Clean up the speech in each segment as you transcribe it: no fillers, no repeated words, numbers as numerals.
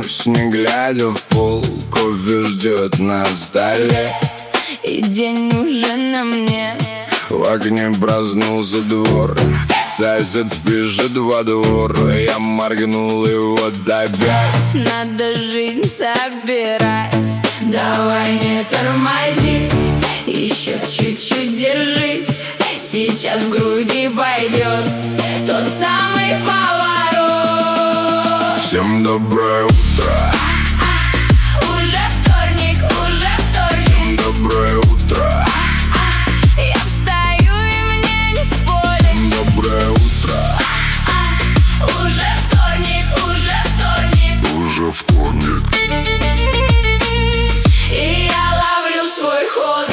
Сажусь, не глядя в пол, кофе ждет на столе. И день уже на мне. В окне проснулся двор, сосед спешит во двор. Я моргнул и вот опять Надо жизнь собирать. Давай не тормози, еще чуть-чуть держись. Сейчас в груди пойдет тот самый поворот. Всем доброе утро. Уже вторник, уже вторник. Всем доброе утро. Я встаю и мне не спорить. Всем доброе утро. Уже вторник, уже вторник. Уже вторник. И я ловлю свой ход.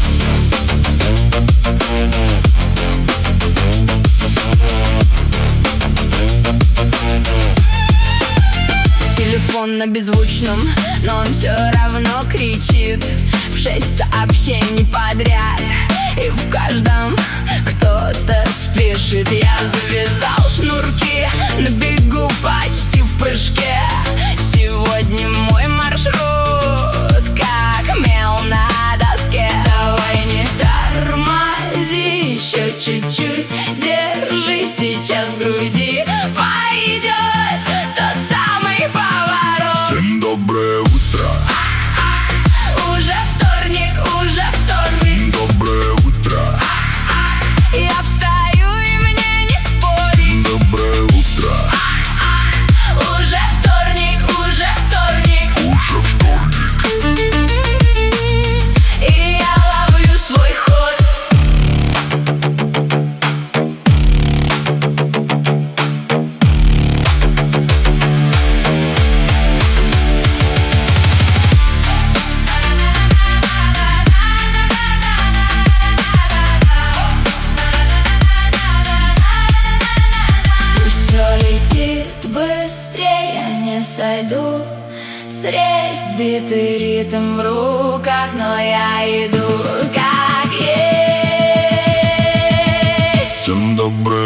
Телефон на беззвучном, но он все равно кричит. В 6 сообщений подряд, и в каждом кто-то спешит. Я завязал шнурки, на бегу почти в прыжке. Сегодня мой маршрут как мел на доске. Давай не тормози, еще чуть-чуть держи. Сейчас в груди пойдет тот самый поворот. Всем доброе утро. Уже вторник, уже вторник. Всем доброе утро. Я встаю и мне не спорить. Доброе утро. Уже вторник, уже вторник. Уже вторник. И я ловлю свой ход. Все летит быстрее, я не сойду с рельс. Сбитый ритм в руках, но я иду как есть. Всем доброе